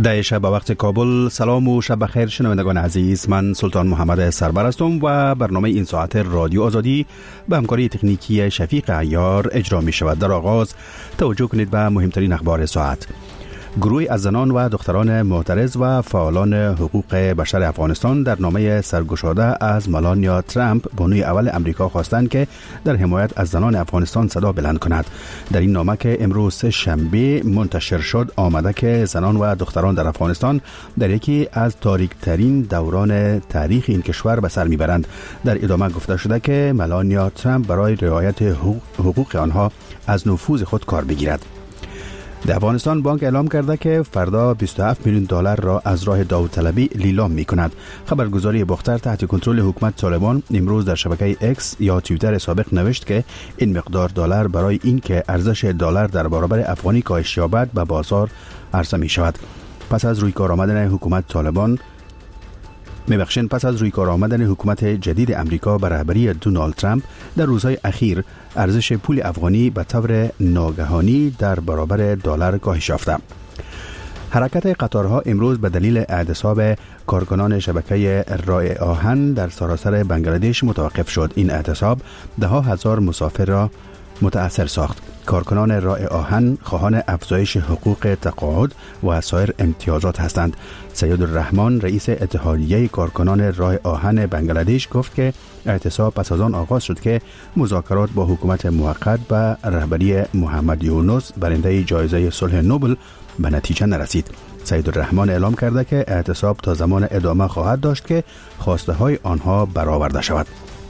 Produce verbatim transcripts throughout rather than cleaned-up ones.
ده شب به وقت کابل. سلام و شب بخیر شنوندگان عزیز، من سلطان محمد سربر هستم و برنامه این ساعت رادیو آزادی به همکاری تکنیکی شفیق عیار اجرا می شود. در آغاز توجه کنید به مهمترین اخبار ساعت. گروهی از زنان و دختران معترض و فعالان حقوق بشر افغانستان در نامه سرگشاده از ملانیا ترامپ بانوی اول امریکا خواستند که در حمایت از زنان افغانستان صدا بلند کند. در این نامه که امروز شنبه منتشر شد آمده که زنان و دختران در افغانستان در یکی از تاریک‌ترین دوران تاریخ این کشور به سر میبرند. در ادامه گفته شده که ملانیا ترامپ برای رعایت حقوق, حقوق آنها از نفوذ خود کار بگیرد. در افغانستان بانک اعلام کرده که فردا بیست و هفت میلیون دلار را از راه داوطلبی لیلام می کند. خبرگزاری باختر تحت کنترل حکومت طالبان امروز در شبکه اکس یا توییتر سابق نوشت که این مقدار دلار برای اینکه ارزش دلار در برابر افغانی کاهش یابد به بازار عرضه می شود. پس از روی کار آمدن حکومت طالبان میبخشین پس از روی کار آمدن حکومت جدید امریکا به رهبری دونالد ترامپ در روزهای اخیر ارزش پول افغانی به طور ناگهانی در برابر دلار کاهش یافته. حرکت قطارها امروز به دلیل اعتصاب کارکنان شبکه راه آهن در سراسر بنگلادش متوقف شد. این اعتصاب ده ها هزار مسافر را متأثر ساخت. کارکنان راه آهن خواهان افزایش حقوق تقاعد و سایر امتیازات هستند. سید الرحمن رئیس اتحادیه کارکنان راه آهن بنگلادش گفت که اعتصاب پس از آن آغاز شد که مذاکرات با حکومت موقت به رهبری محمد یونس برنده جایزه صلح نوبل به نتیجه نرسید. سید الرحمن اعلام کرده که اعتصاب تا زمان ادامه خواهد داشت که خواسته های آنها برآورده شود.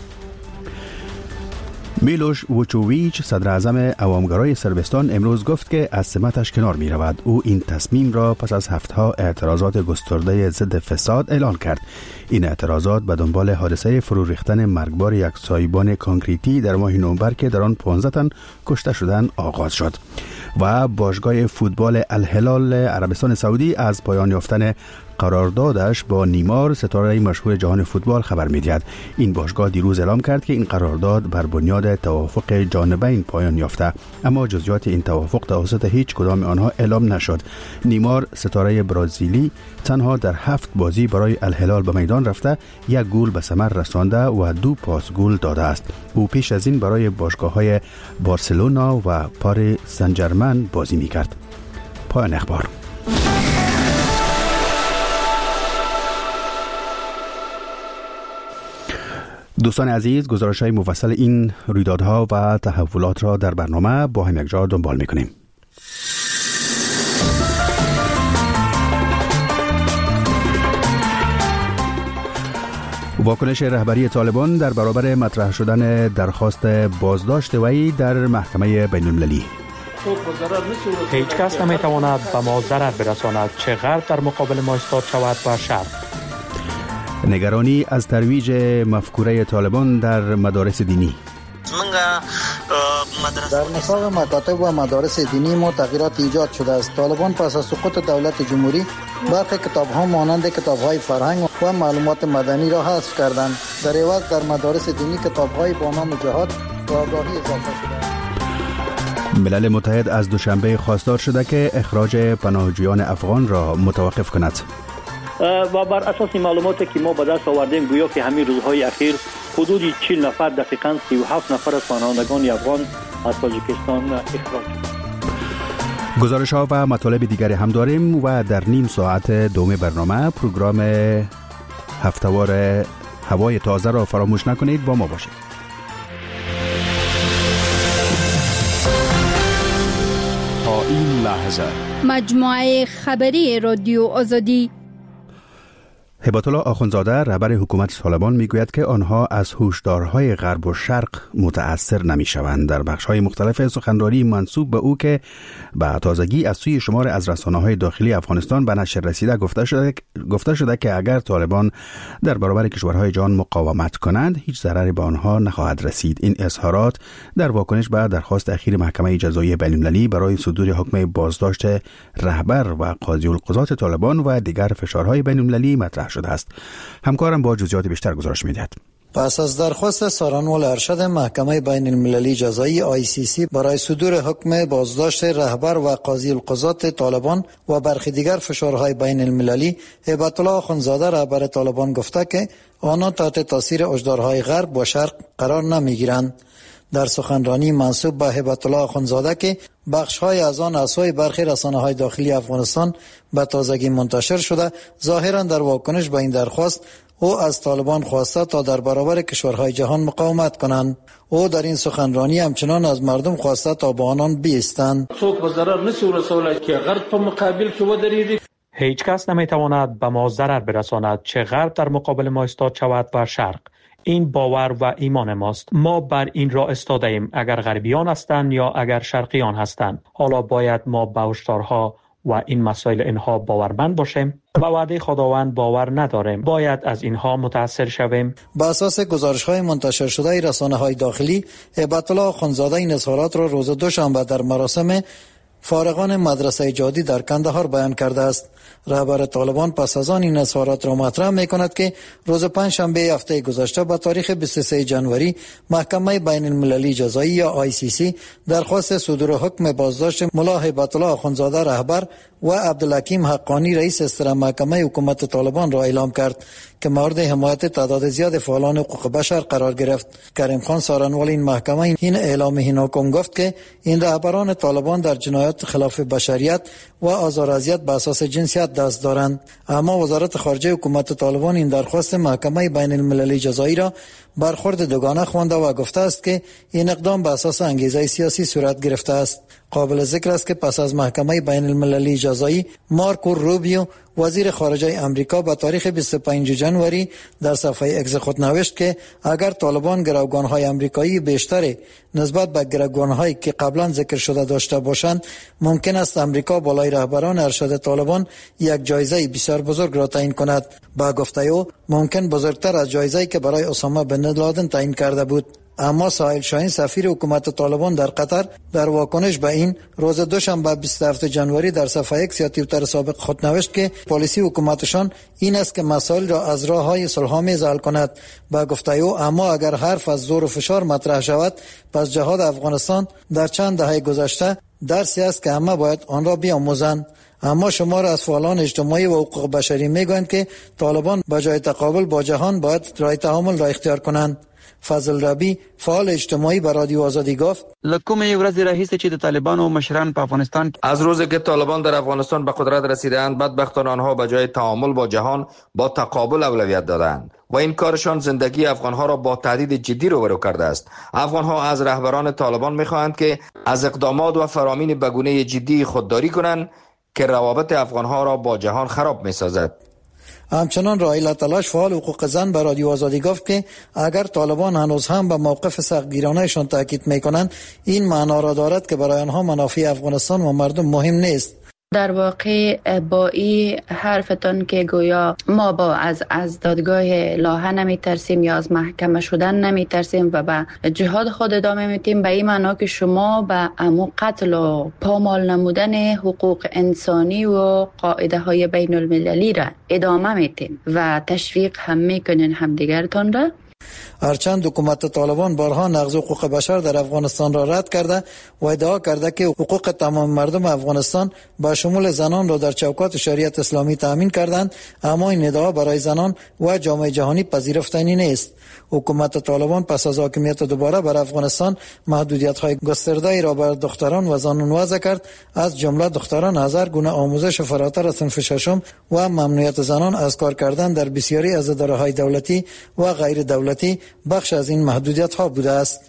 میلوش ووچوویچ صدر اعظم عوامگرای صربستان امروز گفت که از سمتش کنار می رود. او این تصمیم را پس از هفته‌ها اعتراضات گسترده ضد فساد اعلان کرد. این اعتراضات به دنبال حادثه فرو ریختن مرگبار یک سایبان کانکریتی در ماه نوامبر که در آن پانزده تن کشته شدند آغاز شد. و باشگاه فوتبال الهلال عربستان سعودی از پایان یافتن قراردادش با نیمار ستاره مشهور جهان فوتبال خبر می‌دهد. این باشگاه دیروز اعلام کرد که این قرارداد بر بنیاد توافق جانبین پایان یافته، اما جزئیات این توافق توسط هیچ کدام آنها اعلام نشد. نیمار ستاره برزیلی تنها در هفت بازی برای الهلال به میدان رفته، یک گل به ثمر رسانده و دو پاس گل داده است. او پیش از این برای باشگاه‌های بارسلونا و پاریس سن ژرمن بازی می‌کرد. پایان اخبار. دوستان عزیز، گزارش‌های مفصل این رویدادها و تحولات را در برنامه با هم یکجا دنبال می‌کنیم. واکنش رهبری طالبان در برابر مطرح شدن درخواست بازداشت وی در محکمه بین‌المللی. هیچ کس نمی‌تواند به ما ضرر برساند، چه غرب در مقابل ما ایستاد شود و شرق. نگرانی از ترویج مفکوره طالبان در مدارس دینی. در نصاب مکاتب و مدارس دینی ما تغییرات ایجاد شده است. طالبان پس از سقوط دولت جمهوری برخی کتاب‌ها مانند کتاب‌های فرهنگ و معلومات مدنی را حذف کردند. در عوض در مدارس دینی کتاب‌های با نام جهاد و آگاهی اضافه شده. ملل متحد از دوشنبه خواستار شده که اخراج پناهجویان افغان را متوقف کند. و بر اساس معلوماتی که ما به دست آوردیم گویا که همین روزهای اخیر حدود چهل نفر دقیقاً سی و هفت نفر از پناهندگان افغان از تاجیکستان اخراج شدند. گزارش ها و مطالب دیگری هم داریم و در نیم ساعت دوم برنامه پروگرام هفته‌وار هوای تازه را فراموش نکنید، با ما باشید. تا این لحظه مجموعه خبری رادیو آزادی. هبت الله آخوندزاده رهبر حکومت طالبان میگوید که آنها از هشدارهای غرب و شرق متأثر نمیشوند. در بخش‌های مختلف سخنرانی منسوب به او که به تازگی از سوی شمار از رسانه‌های داخلی افغانستان به نشر رسیده گفته شده گفته شده که اگر طالبان در برابر کشورهای جهان مقاومت کنند هیچ ضرری به آنها نخواهد رسید. این اظهارات در واکنش به درخواست اخیر محکمه جزایی بین‌المللی برای صدور حکم بازداشت رهبر و قاضی القضات طالبان و دیگر فشارهای بین‌المللی مطرح شده است. همکارم با جزئیات بیشتر گزارش می‌دهد. پس از درخواست سارنوال ارشد محکمه بین المللی جزایی آی سی سی برای صدور حکم بازداشت رهبر و قاضی القضات طالبان و برخی دیگر فشارهای بین المللی، هیبت الله آخوندزاده رهبر طالبان گفته که آنها تحت تاثیر هشدارهای غرب و شرق قرار نمیگیرند. در سخنرانی منسوب به هیبت الله آخوندزاده که بخش‌های از آن از سوی برخی رسانه‌های داخلی افغانستان به تازگی منتشر شده، ظاهراً در واکنش به این درخواست او از طالبان خواسته تا در برابر کشورهای جهان مقاومت کنند. او در این سخنرانی همچنان از مردم خواسته تا با آنان بایستند. څوک به ضرر نشي رسولی که غرب په مقابل کې ودرېږي. هیچ کس نمیتواند به ما ضرر برساند، چه غرب در مقابل ما ایستاد شود و شرق. این باور و ایمان ماست. ما بر این را استاده ایم، اگر غربیان هستند یا اگر شرقیان هستند. حالا باید ما به هشدارها و این مسائل اینها باورمند باشیم. به وعده خداوند باور نداریم. باید از اینها متاثر شویم. با اساس گزارش‌های منتشر شده رسانه‌های داخلی، هیبت الله آخوندزاده این اظهارات را روز دوشنبه در مراسم فارغان مدرسه جادی در کندهار بیان کرده است. رهبر طالبان پس از آن این اظهارات را مطرح می‌کند که روز پنجشنبه هفته گذشته به تاریخ بیست و سوم ژانویه محکمه بین المللی جزایی یا آی سی سی درخواست صدور حکم بازداشت ملا هیبت الله آخوندزاده رهبر و عبدالحکیم حقانی رئیس استر محکمه حکومت طالبان را اعلام کرد که مورد حمایت تعداد زیاد فعالان حقوق بشر قرار گرفت. کریم خان سارنوال این محکمه این اعلام هیناکم گفت که این رهبران طالبان در جنایات خلاف بشریت و آزار و اذیت به اساس جنسیت دست دارند. اما وزارت خارجه حکومت طالبان این درخواست محکمه بین المللی جزایی را برخورد دوگانه خوانده و گفته است که این اقدام به اساس انگیزه سیاسی صورت گرفته است. قابل ذکر است که پس از محکمه بین المللی جزایی، مارکو روبیو وزیر خارجه امریکا به تاریخ بیست و پنجم ژانویه در صفحه اکس خود نوشت که اگر طالبان گروگان‌های امریکایی بیشتری نسبت به گروگان‌هایی که قبلا ذکر شده داشته باشند، ممکن است امریکا بالای رهبران ارشد طالبان یک جایزه بسیار بزرگ را تعیین کند. با گفته او ممکن بزرگتر از جایزه‌ای که برای اسامه بن لادن تعیین کرده بود. اما ساحل شاهین سفیر حکومت طالبان در قطر در واکنش به این روز دوشنبه بیست و هفتم ژانویه در صفحه اکس یا توییتر سابق خود نوشت که پالیسی حکومتشان این است که مسائل را از راه‌های صلح‌آمیز حل کند. با گفته او اما اگر حرف از زور و فشار مطرح شود، پس جهاد افغانستان در چند دهه گذشته درسی است که همه باید آن را بیاموزند. اما شمار از فعالان اجتماعی و حقوق بشری میگویند که طالبان به جای تقابل با جهان باید راه تعامل را اختیار کنند. فضل ربی فعال اجتماعی به رادیو آزادی گفت لکومه ورځ راهیسه چې د طالبانو مشران په افغانستان از روزی که طالبان در افغانستان به قدرت رسیدند، بدبختان آنها به جای تعامل با جهان با تقابل اولویت دادند و این کارشان زندگی افغانها را با تهدید جدی روبرو کرده است. افغانها از رهبران طالبان می‌خواهند که از اقدامات و فرامین به گونه جدی خودداری کنند که روابط افغانها را با جهان خراب می‌سازد. همچنان رائیل تلاش فعال حقوق زن به رادیو آزادی گفت که اگر طالبان هنوز هم به موقف سختگیرانه‌شان تاکید می‌کنند، این معنا را دارد که برای آنها منافع افغانستان و مردم مهم نیست. در واقع با این حرفتان که گویا ما با از از دادگاه لاهه نمی ترسیم یا از محکمه شدن نمی ترسیم و به جهاد خود ادامه میتیم، به این معنا که شما به امو قتل و پامال نمودن حقوق انسانی و قاعده های بین المللی را ادامه میتیم و تشویق هم میکنین همدیگرتان را. هرچند حکومت طالبان بارها نقض حقوق بشر در افغانستان را رد کرده و ادعا کرده که حقوق تمام مردم افغانستان با شمول زنان را در چوکات شریعت اسلامی تامین کردند، اما این ادعا برای زنان و جامعه جهانی پذیرفتنی نیست. حکومت طالبان پس از حاکمیت دوباره بر افغانستان محدودیت‌های گسترده‌ای را بر دختران و زنان وضع کرد، از جمله دختران هزار گونه آموزش فراتر از صنف ششم و ممنوعیت زنان از کار کردن در بسیاری از اداره‌های دولتی و غیر دولتی بخش از این محدودیت‌ها بوده است.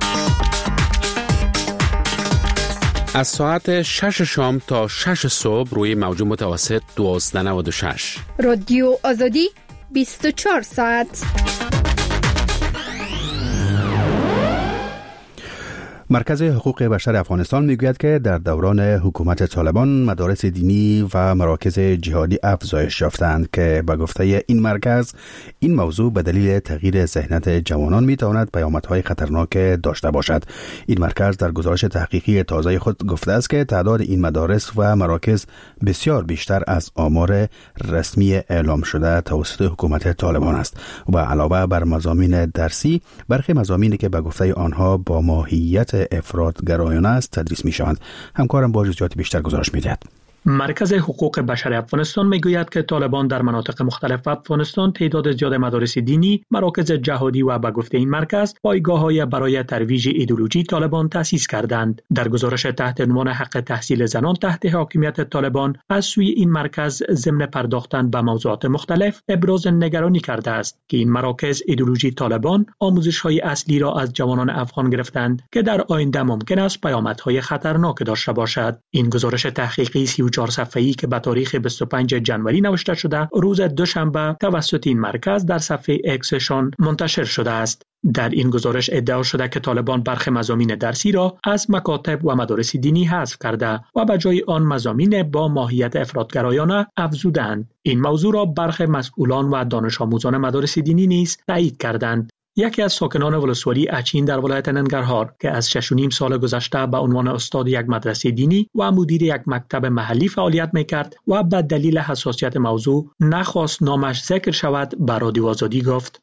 از ساعت شش شام تا شش صبح روی موج متوسط دوازده و نود و شش رادیو آزادی بیست و چهار ساعت. مرکز حقوق بشر افغانستان میگوید که در دوران حکومت طالبان مدارس دینی و مراکز جهادی افزایش یافتند که به گفته این مرکز این موضوع به دلیل تغییر ذهنیت جوانان میتواند پیامدهای خطرناک داشته باشد. این مرکز در گزارش تحقیقی تازه خود گفته است که تعداد این مدارس و مراکز بسیار بیشتر از آمار رسمی اعلام شده توسط حکومت طالبان است و علاوه بر مضامین درسی برخی مضامینی که به گفته آنها با ماهیت افراط‌گرایانه است تدریس می‌شوند. همکارم با جزئیات بیشتر گزارش می‌دهد. مرکز حقوق بشر افغانستان میگوید که طالبان در مناطق مختلف افغانستان تعداد زیاد مدارس دینی، مراکز جهادی و به گفته این مرکز پایگاه‌های برای ترویج ایدئولوژی طالبان تأسیس کردند. در گزارش تحت عنوان حق تحصیل زنان تحت حاکمیت طالبان از سوی این مرکز ضمن پرداختن به موضوعات مختلف ابراز نگرانی کرده است که این مراکز ایدئولوژی طالبان آموزش‌های اصلی را از جوانان افغان گرفتند که در آینده ممکن است پیامدهای خطرناک داشته باشد. این گزارش تحقیقی سی و چهار صفحه‌ای که به تاریخ بیست و پنجم ژانویه نوشته شده روز دوشنبه توسط این مرکز در صفحه اکسشان منتشر شده است. در این گزارش ادعا شده که طالبان برخی مضامین درسی را از مکاتب و مدارس دینی حذف کرده و به جای آن مضامین با ماهیت افراط‌گرایانه افزودند. این موضوع را برخی مسئولان و دانش آموزان مدارس دینی نیز تایید کردند. یکی از ساکنان ولسوالی اچین در ولایت ننگرهار که از شش و نیم سال گذشته به عنوان استاد یک مدرسه دینی و مدیر یک مکتب محلی فعالیت میکرد و به دلیل حساسیت موضوع نخواست نامش ذکر شود به رادیو آزادی گفت: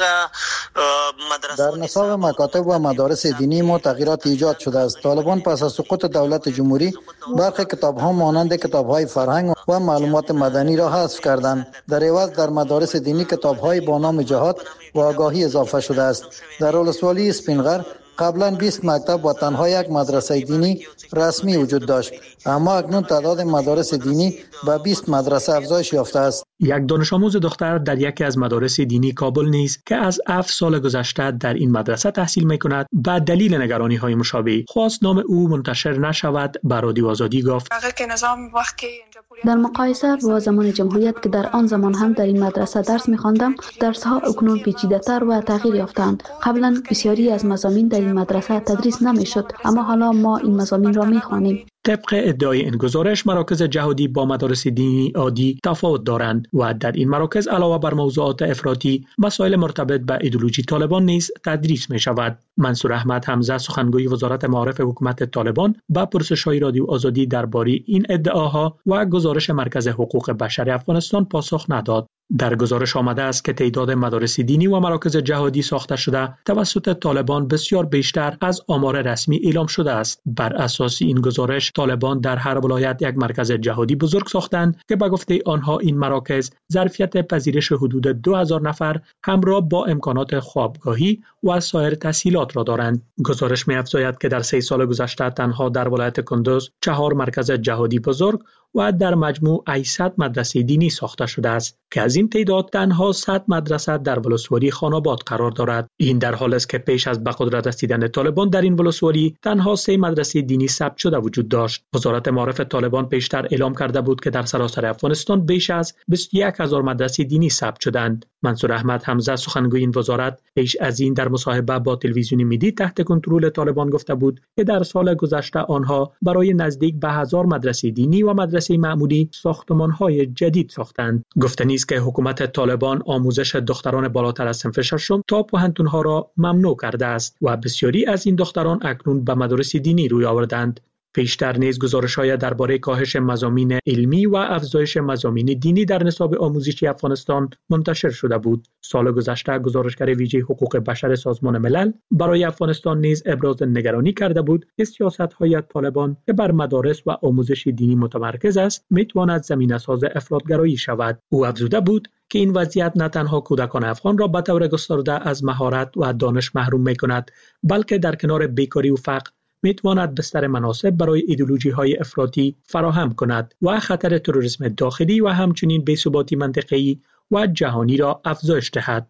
در نصاب مکاتب و مدارس دینی ما تغییرات ایجاد شده است. طالبان پس از سقوط دولت جمهوری برخی کتاب‌ها مانند کتاب‌های فرهنگ و معلومات مدنی را حذف کردند. در عوض در مدارس دینی کتاب‌های با نام جهاد و آگاهی اضافه شده است. در ولسوالی اسپینغر قبلا بیست مکتب و تنها یک مدرسه دینی رسمی وجود داشت، اما اکنون تعداد مدارس دینی به بیست مدرسه افزایش یافته است. یک دانش آموز دختر در یکی از مدارس دینی کابل نیز که از هفت سال گذشته در این مدرسه تحصیل می‌کند به دلیل نگرانی‌های مشابه خواست نام او منتشر نشود به رادیو آزادی گفت: در مقایسه با زمان جمهوریت که در آن زمان هم در این مدرسه درس می‌خواندم، درس‌ها اکنون پیچیده‌تر و تغییر یافتند. قبلا بسیاری از مضامین در این مدرسه تدریس نمی‌شد، اما حالا ما این مضامین را می‌خوانیم. طبق ادعای این گزارش مراکز جهادی با مدارس دینی عادی تفاوت دارند و در این مراکز علاوه بر موضوعات افراطی مسائل مرتبط به ایدئولوژی طالبان نیز تدریس می شود. منصور احمد حمزه سخنگوی وزارت معارف حکومت طالبان با پرسش‌های رادیو آزادی درباره این ادعاها و گزارش مرکز حقوق بشر افغانستان پاسخ نداد. در گزارش آمده است که تعداد مدارس دینی و مراکز جهادی ساخته شده توسط طالبان بسیار بیشتر از آمار رسمی اعلام شده است. بر اساس این گزارش طالبان در هر ولایت یک مرکز جهادی بزرگ ساختند که به گفته آنها این مراکز ظرفیت پذیرش حدود دو هزار نفر همراه با امکانات خوابگاهی و سایر تسهیلات را دارند. گزارش می‌افزاید که در سه سال گذشته تنها در ولایت کندوز چهار مرکز جهادی بزرگ و در مجموع صد مدرسه دینی ساخته شده است که از این تعداد تنها صد مدرسه در ولسوالی خاناباد قرار دارد. این در حالی است که پیش از به قدرت رسیدن طالبان در این ولسوالی تنها سه مدرسه دینی ثبت شده وجود داشت. وزارت معارف طالبان پیشتر اعلام کرده بود که در سراسر افغانستان بیش از بیست و یک هزار مدرسه دینی ثبت شدند. منصور احمد حمزه سخنگوی این وزارت پیش از این در مصاحبه با تلویزیون ملی تحت کنترل طالبان گفته بود که در سال گذشته آنها برای نزدیک به هزار مدرسه دینی و مدرسه معمولی ساختمان‌های جدید ساختند. گفته نیست که حکومت طالبان آموزش دختران بالاتر از صنف ششم تا پوهنتون‌ها را ممنوع کرده است و بسیاری از این دختران اکنون به مدارس دینی روی آوردند. پیشتر نیز گزارش‌های درباره کاهش مضامین علمی و افزایش مضامین دینی در نصاب آموزشی افغانستان منتشر شده بود. سال گذشته گزارشگر ویژه حقوق بشر سازمان ملل برای افغانستان نیز ابراز نگرانی کرده بود که سیاست‌های طالبان که بر مدارس و آموزش دینی متمرکز است می‌تواند زمینه‌ساز افراط‌گرایی شود. او افزوده بود که این وضعیت نه تنها کودکان افغان را به طور گسترده از مهارت و دانش محروم می‌کند، بلکه در کنار بیکاری و فقر میتواند بستر مناسب برای ایدئولوژی‌های افراطی فراهم کند و خطر تروریسم داخلی و همچنین بی‌ثباتی منطقه‌ای و جهانی را افزایش دهد.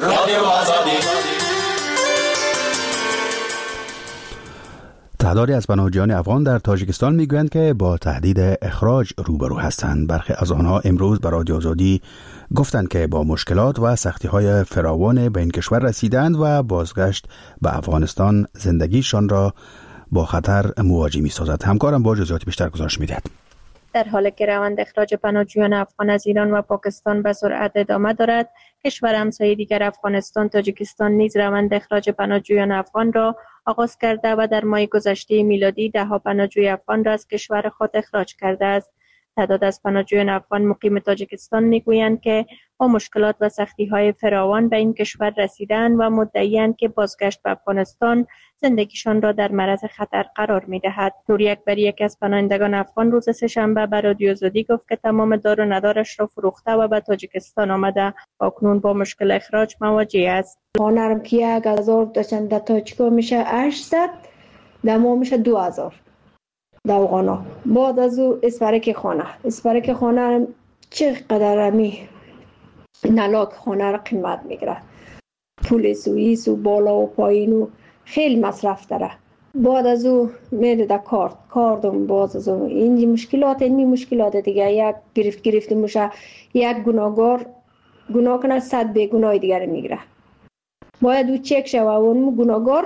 تعدادی از پناهجویان افغان در تاجیکستان میگویند که با تهدید اخراج روبرو هستند. برخی از آنها امروز به رادیو آزادی گفتند که با مشکلات و سختی‌های فراوان به این کشور رسیدند و بازگشت به افغانستان زندگیشان را با خطر مواجه می سازد. همکارم با جزئیات بیشتر گزارش می‌دهد. در حالی که روند اخراج پناهجویان افغان از ایران و پاکستان به سرعت ادامه دارد، کشور همسایه دیگر افغانستان، تاجیکستان نیز روند اخراج پناهجویان افغان را آغاز کرده و در ماه گذشته میلادی ده ها پناهجوی افغان را از کشور خود اخراج کرده است. تعداد از پناهجویان افغان مقیم تاجیکستان میگویند که با مشکلات و سختی‌های فراوان به این کشور رسیدند و مدعی‌اند که بازگشت به افغانستان زندگیشان را در معرض خطر قرار می‌دهد. نور اکبر، یک از پناهندگان افغان، روز سه‌شنبه به رادیو آزادی گفت که تمام دار و ندارش را فروخته و به تاجیکستان آمده و اکنون با مشکل اخراج مواجه است. خانه‌ام که یک هزار داشتن در تاجیکا میشه هشتصد، در ما میشه دو هزار. دوغانا بعد از او اسپرک خانه اسپرک خانه چقدر می نلاک خانه را قیمت میگیره، پول سوئیس و بالا و پایین و خیلی مصرف داره. بعد از او میره در کارت کاردم باز از او این مشکلات این مشکلات دیگه یک گرفت گرفته میشه. یک گناهگار گناه کنه صد بیگناه دیگر میگیره، باید او چک شوه و اون گناهگار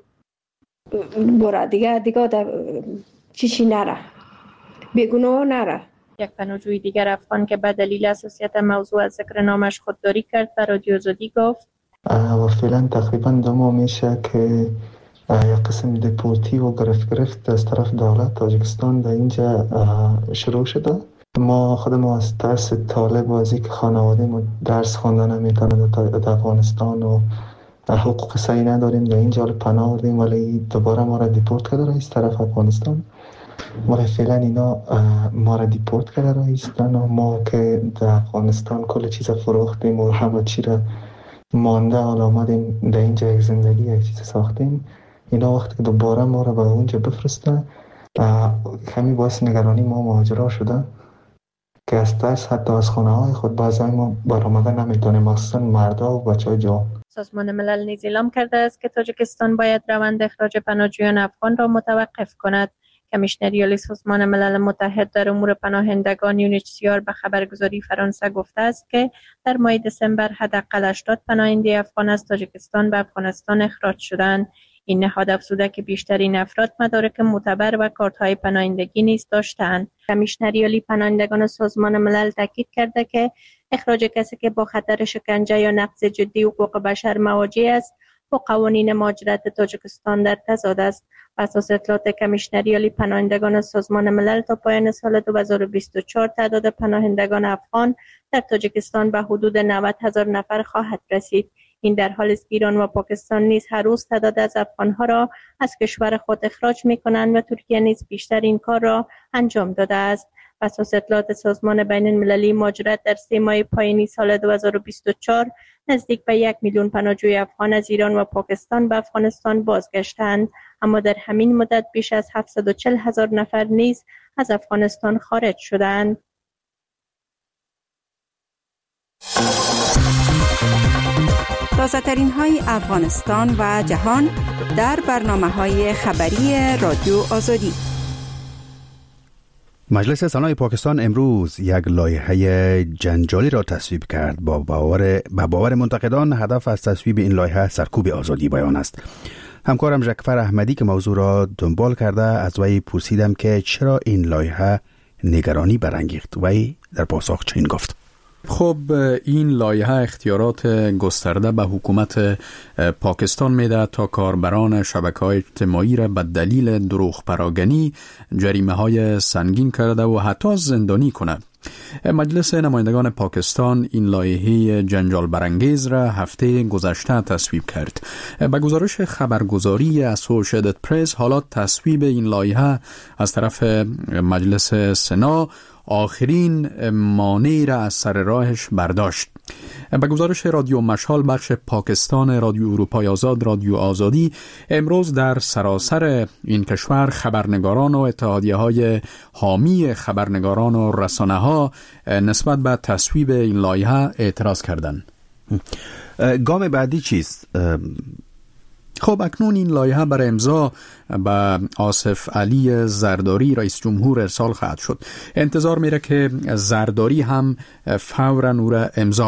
بره دیگه دیگه در چیشی نره، بیگناه نره. یک پناهجوی دیگر افغان که به دلیل حساسیت موضوع از ذکر نامش خودداری کرد به رادیو آزادی گفت و فعلا تقریبا دو ماه میشه که یک قسم دیپورتی و گرفت گرفت از طرف دولت تاجیکستان در اینجا شروع شده. ما خودمون از ترس طالب و از اینکه خانواده ما درس خواندن نمیتونه در افغانستان و حقوق صحیح نداریم در اینجا پناه بردیم، ولی دوباره ما را دیپورت کرده رئیس طرف افغانستان. ما فعلا اینا ما را دیپورت کرده رئیستان و ما که در افغانستان کل چیز فروختیم و همه چی را مانده حالا آمدیم در اینجا یک زندگی یک چیز ساختیم. اینا وقتی که دوباره ما را به اونجا بفرستن کمی باعث نگرانی ما مهاجرا شده که از ترس حتی از خانه های خود بعضی ما برآمدن نمیتونیم، مخصوصا مردا و بچه های جوان. سازمان ملل نیز اعلام کرده است که تاجیکستان باید روند اخراج پناهجویان افغان را متوقف کند. کمیشنری عالی سازمان ملل متحد در امور پناهندگان یو ان اچ سی آر به خبرگزاری فرانسه گفته است که در ماه دسامبر حداقل هشتاد پناهنده افغان از تاجیکستان به افغانستان اخراج شدند. این نهاد افزوده که بیشترین افراد مدارک معتبر و کارت‌های پناهندگی نیز داشتند. کمیشنری عالی پناهندگان سازمان ملل تاکید کرده که اخراج کسی که با خطر شکنجه یا نقض جدی حقوق بشر مواجه است با قوانین مهاجرت تاجیکستان در تضاد است. بر اساس اطلاعات کمیشنری عالی پناهندگان سازمان ملل تا پایان سال دو هزار و بیست و چهار تعداد پناهندگان افغان در تاجیکستان به حدود نود هزار نفر خواهد رسید. این در حالی است که ایران و پاکستان نیز هر روز تعداد از افغانها را از کشور خود اخراج می‌کنند و ترکیه نیز بیشتر این کار را انجام داده است. بر اساس اطلاعات سازمان بین المللی مهاجرت در سه ماه پایانی سال دو هزار و بیست و چهار نزدیک به یک میلیون پناهجوی افغان از ایران و پاکستان به افغانستان بازگشتند، اما در همین مدت بیش از هفتصد و چهل هزار نفر نیز از افغانستان خارج شدند. تازه‌ترین های افغانستان و جهان در برنامه‌های خبری رادیو آزادی. مجلس سنای پاکستان امروز یک لایحه جنجالی را تصویب کرد. با باور با باور منتقدان هدف از تصویب این لایحه سرکوب آزادی بیان است. همکارم ژکفر احمدی که موضوع را دنبال کرده از وی پرسیدم که چرا این لایحه نگرانی برانگیخت. وی در پاسخ چنین گفت: خب این لایحه اختیارات گسترده به حکومت پاکستان میده تا کاربران شبکه‌های اجتماعی را به دلیل دروغ پراگنی جریمه‌های سنگین کرده و حتی زندانی کند. مجلس نمایندگان پاکستان این لایحه جنجال برانگیز را هفته گذشته تصویب کرد. به گزارش خبرگزاری اسوسییتد پرس، حالا تصویب این لایحه از طرف مجلس سنا آخرین مانعی را از سر راهش برداشت. به گزارش رادیو مشال بخش پاکستان رادیو اروپای آزاد رادیو آزادی، امروز در سراسر این کشور خبرنگاران و اتحادیه‌های حامی خبرنگاران و رسانه‌ها نسبت به تصویب این لایحه اعتراض کردند. گام بعدی چیست؟ خب اکنون این لایحه برای امضا به آصف علی زرداری رئیس جمهور ارسال خواهد شد. انتظار میره که زرداری هم فوراً او را امضا کنه.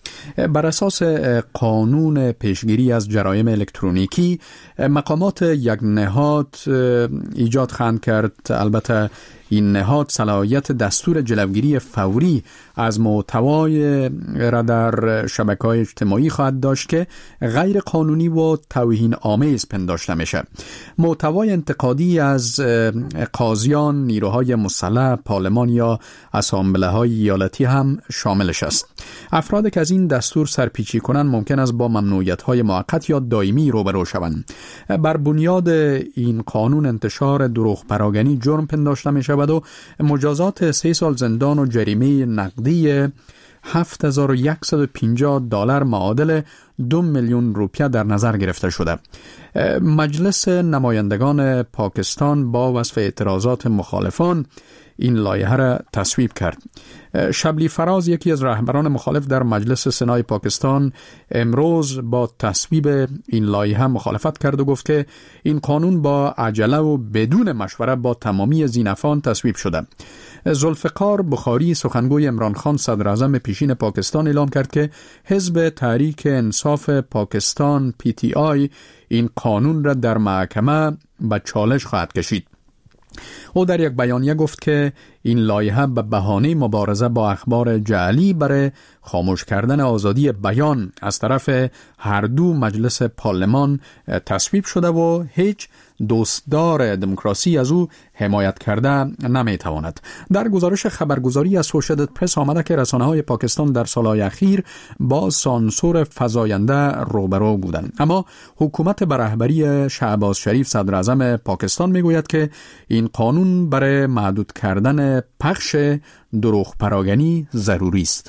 بر اساس قانون پیشگیری از جرایم الکترونیکی مقامات یک نهاد ایجاد خواهند کرد. البته این نهاد صلاحیت دستور جلوگیری فوری از محتوای را در شبکه‌های اجتماعی خواهد داشت که غیر قانونی و توهین آمیز پنداشته میشه. محتوای انتقادی از قاضیان، نیروهای مسلح، پارلمان یا اسامبله‌های ایالتی هم شاملش است. افرادی که از این دستور سرپیچی کنند ممکن است با ممنوعیت‌های موقت یا دائمی روبرو شوند. بر بنیاد این قانون انتشار دروغ پراگنی جرم پنداشته می شود و مجازات سه سال زندان و جریمه نقدی هفت هزار و صد و پنجاه دلار معادل دو میلیون روپیه در نظر گرفته شده. مجلس نمایندگان پاکستان با وصف اعتراضات مخالفان این لایحه را تصویب کرد. شبلی فراز، یکی از رهبران مخالف در مجلس سنای پاکستان، امروز با تصویب این لایحه مخالفت کرد و گفت که این قانون با عجله و بدون مشوره با تمامی زینفان تصویب شده. ذوالفقار بخاری، سخنگوی عمران خان صدر اعظم پیشین پاکستان، اعلام کرد که حزب تحریک انصاف پاکستان پی تی آی این قانون را در محکمه به چالش خواهد کشید. او در یک بیانیه گفت که این لایحه به بهانه مبارزه با اخبار جعلی برای خاموش کردن آزادی بیان از طرف هر دو مجلس پارلمان تصویب شده و هیچ دوستدار دموکراسی از او حمایت کرده نمیتواند. در گزارش خبرگزاری اسوشییتد پرس آمده که رسانه‌های پاکستان در سالهای اخیر با سانسور فزاینده روبرو بودند، اما حکومت به رهبری شهباز شریف صدر اعظم پاکستان میگوید که این قانون برای محدود کردن پخش دروغ پراگنی ضروری است.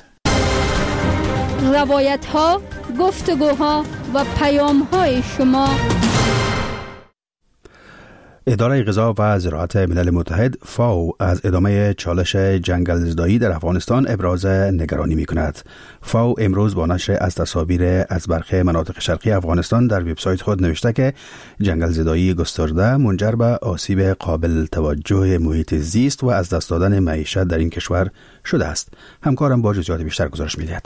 روایت ها، گفتگوها و پیام های شما. اداره غذا و زراعت ملل متحد فاو از ادامه چالش جنگل زدایی در افغانستان ابراز نگرانی می کند. فاو امروز با نشر از تصاویر از برخی مناطق شرقی افغانستان در وبسایت خود نوشته که جنگل زدایی گسترده منجر به آسیب قابل توجه محیط زیست و از دست دادن معیشت در این کشور شده است. همکارم با جزئیات بیشتر گزارش می‌دهد.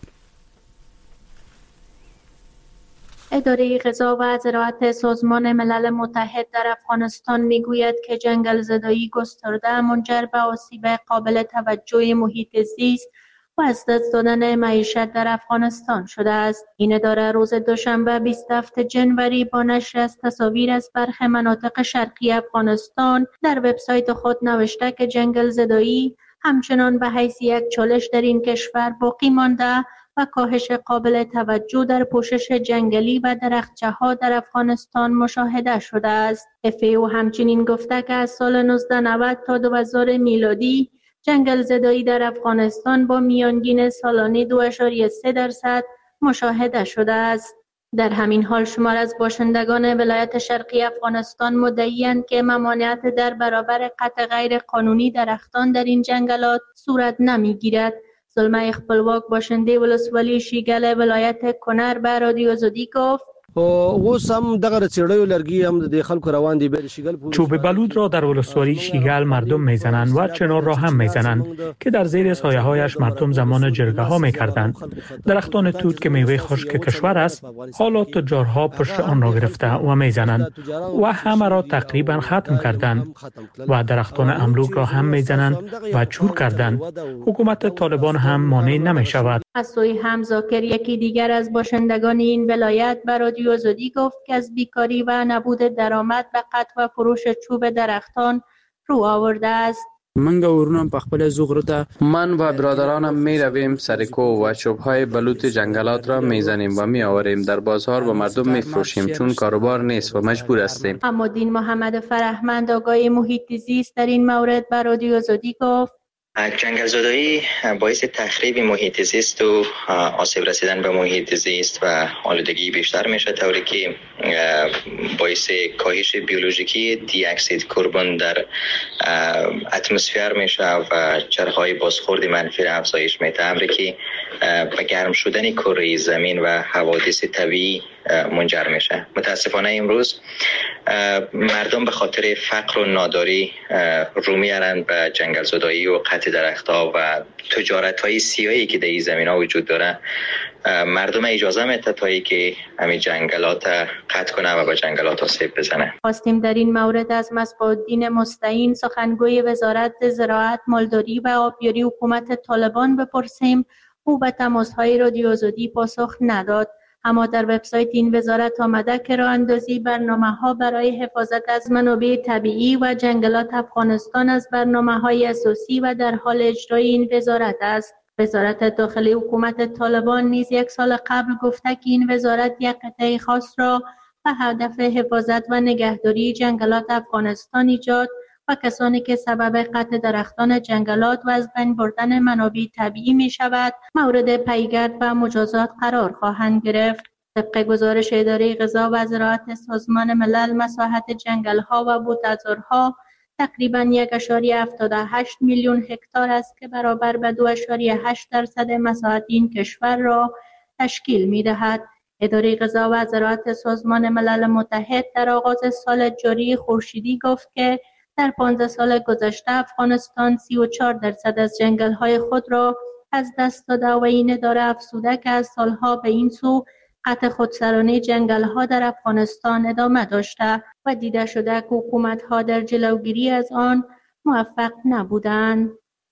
اداره غذا و زراعت سازمان ملل متحد در افغانستان میگوید که جنگل زدایی گسترده منجر به آسیب قابل توجه محیط زیست و از دست دادن معیشت در افغانستان شده است. این اداره روز دوشنبه بیست و هفتم ژانویه با نشر از تصاویر از برخی مناطق شرقی افغانستان در وبسایت خود نوشته که جنگل زدایی همچنان به حیث یک چالش در این کشور باقی مانده و کاهش قابل توجه در پوشش جنگلی و درختچه‌ها در افغانستان مشاهده شده است. اف ای او همچنین گفته که از سال نوزده نود تا دو هزار میلادی جنگل زدایی در افغانستان با میانگین سالانه دو ممیز سه درصد مشاهده شده است. در همین حال شمار از باشندگان ولایت شرقی افغانستان مدعی‌اند که ممانعت در برابر قطع غیر قانونی درختان در این جنگلات صورت نمی‌گیرد. زلمه خپلواک باشنده ولسوالی شیګل ولایت کنر به رادیو آزادی گفت اوس هم دغه چړیو لرګي هم د خلکو روان دي به شیګل چوب بلود را در ولسوالی شیګل مردم میزنند و چنار را هم میزنند که در زیر سایه هایش مردم زمان جرگه ها میکردند. درختان توت که میوه خشک کشور است حالا تجارها پشت آن را گرفته و میزنند و همه را تقریبا ختم کردند و درختان املوک را هم میزنند و چور کردند. حکومت طالبان هم مانع نمیشود. از سوی هم زاکر یکی دیگر از باشندگان این ولایت به رادیو آزادی گفت که از بیکاری و نبود درآمد به قطع و فروش چوب درختان رو آورده است. من ورونم په خپل زغرته من و برادرانم می رویم سرکو و چوب‌های بلوط جنگلات را میزنیم و می آوریم در بازار و مردم می فروشیم چون کاروبار نیست و مجبور هستیم. اما دین محمد فرهمند آگای محیط زیست در این مورد به رادیو آزادی گفت جنگل زدایی باعث تخریب محیط زیست و آسیب رسیدن به محیط زیست و آلودگی بیشتر میشه، طوری که باعث کاهش بیولوژیکی دی اکسید کربن در اتمسفر میشه و چرخهای بازخورد منفی را افزایش میده، امری که به گرم شدن کره زمین و حوادث طبیعی منجر میشه. متاسفانه امروز مردم به خاطر فقر و ناداری رو میارن به جنگل زدایی و قطع درختها و تجارت های سیاهی که در این زمین ها وجود داره. مردم اجازه میده تا که همین جنگلات قطع کنه و به جنگلات آسیب بزنه. خواستیم در این مورد از مصباح‌الدین مستعین سخنگوی وزارت زراعت، مالداری و آبیاری حکومت طالبان بپرسیم. او به تماس‌های رادیو آزادی پاسخ نداد. اما در وبسایت این وزارت آمده که راه اندازی برنامه‌ها برای حفاظت از منابع طبیعی و جنگلات افغانستان از برنامه‌های اساسی و در حال اجرای این وزارت است. وزارت داخلی حکومت طالبان نیز یک سال قبل گفته که این وزارت یک قطعه خاص را به هدف حفاظت و نگهداری جنگلات افغانستان ایجاد و کسانی که سبب قطع درختان جنگلات و از بین بردن منابع طبیعی می شود مورد پیگرد و مجازات قرار خواهند گرفت. طبق گزارش اداره غذا و زراعت سازمان ملل، مساحت جنگل‌ها و بوته‌زارها تقریباً یک ممیز هفتاد و هشت میلیون هکتار است که برابر به دو ممیز هشت درصد مساحت این کشور را تشکیل می‌دهد. اداره غذا و زراعت سازمان ملل متحد در آغاز سال جاری خورشیدی گفت که در پانزده سال گذشته افغانستان سی و چهار درصد از جنگل‌های خود را از دست داده و این اداره افزوده که از سالها به این سو قطع خودسرانه جنگل‌ها در افغانستان ادامه داشته و دیده شده که حکومت‌ها در جلوگیری از آن موفق نبودند.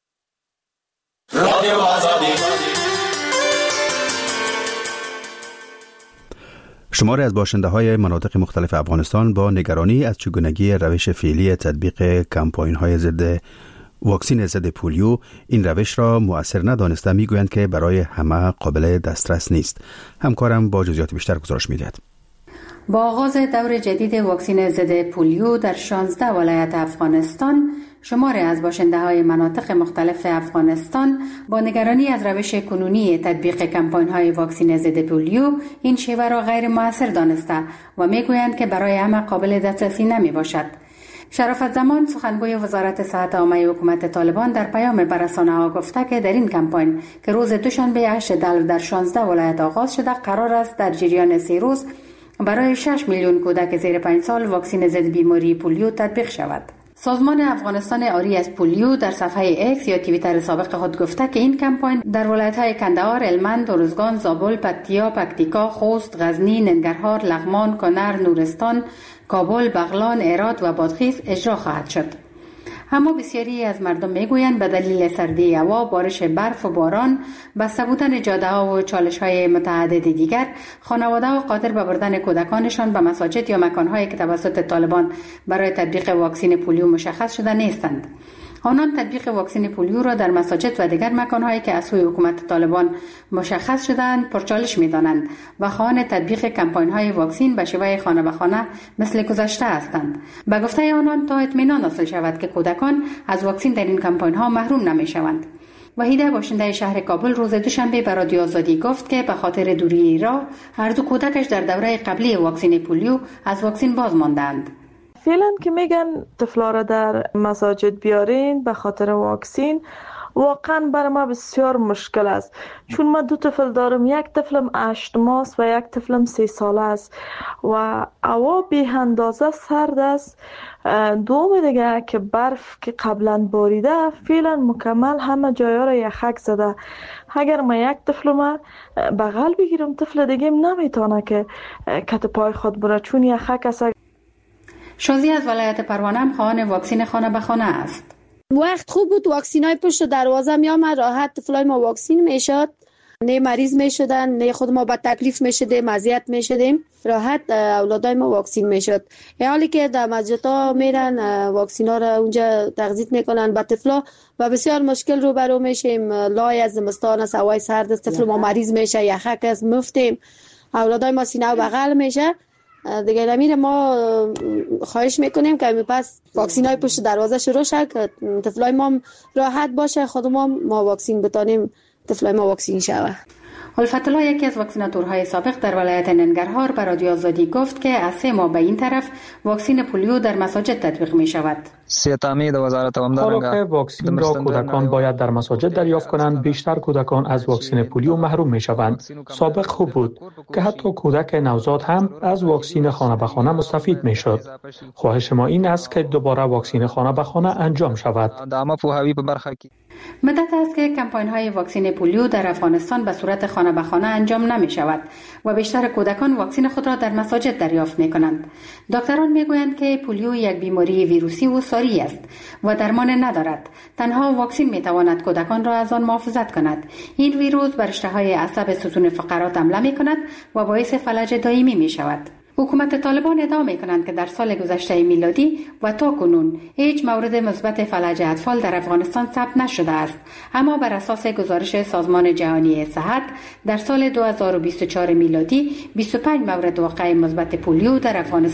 شماری از باشنده های مناطق مختلف افغانستان با نگرانی از چگونگی روش فعلی تطبیق کمپاین های ضد واکسین ضد پولیو این روش را مؤثر ندانسته میگویند که برای همه قابل دسترس نیست. همکارم با جزئیات بیشتر گزارش میدهد. با آغاز دور جدید واکسین ضد پولیو در شانزده ولایت افغانستان، شماری از باشنده های مناطق مختلف افغانستان با نگرانی از روش کنونی تطبیق کمپاین های واکسین ضد پولیو این شیوه را غیر مؤثر دانسته و میگویند که برای همه قابل دسترسی نمی باشد. شرافت زمان، سخنگوی وزارت صحت عامه حکومت طالبان، در پیام به رسانه‌ها گفته که در این کمپاین که روز دوشنبه هشت دلو در شانزده ولایت آغاز شده، قرار است در جریان سه روز برای شش میلیون کودک زیر پنج سال واکسین ضد بیماری پولیو تطبیق شود. سازمان افغانستان آری از پولیو در صفحه اکس یا توییتر سابق خود گفته که این کمپاین در ولایت‌های کندهار، هلمند، ارزگان، زابل، پکتیا، پکتیکا، خوست، غزنی، ننگرهار، لغمان، کنر، نورستان، کابل، بغلان، هرات و بادغیس اجرا خواهد شد. اما بسیاری از مردم میگویند به دلیل سردی هوا، بارش برف و باران، بسته بودن جاده‌ها و چالش‌های متعدد دیگر، خانواده‌ها قادر به بردن کودکانشان به مساجد یا مکان‌هایی که توسط طالبان برای تطبیق واکسین پولیو مشخص شده نیستند. آنان تطبیق واکسین پولیو را در مساجد و دیگر مکان‌هایی که از سوی حکومت طالبان مشخص شده‌اند پرچالش می‌دانند و خواهان تطبیق کمپاین‌های واکسین به شیوه خانه به خانه مثل گذشته هستند. به گفته آنان تا اطمینان حاصل شود که کودکان از واکسین در این کمپاین‌ها محروم نمی‌شوند. وحیده باشنده شهر کابل روز دوشنبه به رادیو آزادی گفت که به خاطر دوری راه هر دو کودکش در دوره قبلی واکسین پولیو از واکسین باز ماندند. فعلا که میگن طفلا را در مساجد بیارین به خاطر واکسین، واقعا برای ما بسیار مشکل است، چون من دو طفل دارم، یک طفلم هشت ماه و یک طفلم سه ساله است و هوا بی اندازه سرد است. دوم دیگه که برف که قبلا باریده فعلا مکمل همه جایا را یخک زده. اگر ما یک طفل ما بغل بگیرم، طفل دیگه نمیتونه که کت پای خود بره چون یخک است. شازی از ولایت پروانه هم خواهان واکسین خانه به خانه است. وقت خوب بود، واکسینای پشت دروازه می آمد، راحت طفلای ما واکسین میشد، نه مریض میشدن، نه خود ما با تکلیف میشدیم، اذیت میشدیم، راحت اولادای ما واکسین میشد. حالی که در مسجدها میرن واکسینا را اونجا تغذیه میکنن به طفلا و بسیار مشکل رو برو میشیم. لای از زمستان است، هوای سرد است، طفل ما مریض میشه، یخک است، مفتیم، اولادای ما سینه و بغل میشه. دیگه نمیره ما خواهش میکنیم که پس واکسین های پشت دروازه شروع شد که طفلای ما راحت باشه، خود ما ما واکسین بتانیم طفلای ما واکسین شوه. الفت الله، یکی از واکسیناتورهای سابق در ولایت ننگرهار، به رادیو آزادی گفت که از سه ماه به این طرف واکسین پولیو در مساجد تطبیق می شود. حالا که واکسین را کودکان باید در مساجد دریافت کنند، بیشتر کودکان از واکسین پولیو محروم می شوند. سابق خوب بود که حتی کودک نوزاد هم از واکسین خانه به خانه مستفید می شد. خواهش ما این است که دوباره واکسین خانه به خانه انجام شود. مدت است که کمپاین های واکسین پولیو در افغانستان به صورت خانه به خانه انجام نمی شود و بیشتر کودکان واکسین خود را در مساجد دریافت می کنند. دکتران می گویند که پولیو یک بیماری ویروسی و ساری است و درمان ندارد. تنها واکسین می تواند کودکان را از آن محافظت کند. این ویروس بر اشتهای عصب ستون فقرات حمله می کند و باعث فلج دائمی می شود. حکومت طالبان ادعا می کنند که در سال گذشته میلادی و تا کنون هیچ مورد مثبت فلج اطفال در افغانستان ثبت نشده است، اما بر اساس گزارش سازمان جهانی صحت در سال دو هزار و بیست و چهار میلادی بیست و پنج مورد واقع مثبت پولیو در افغانستان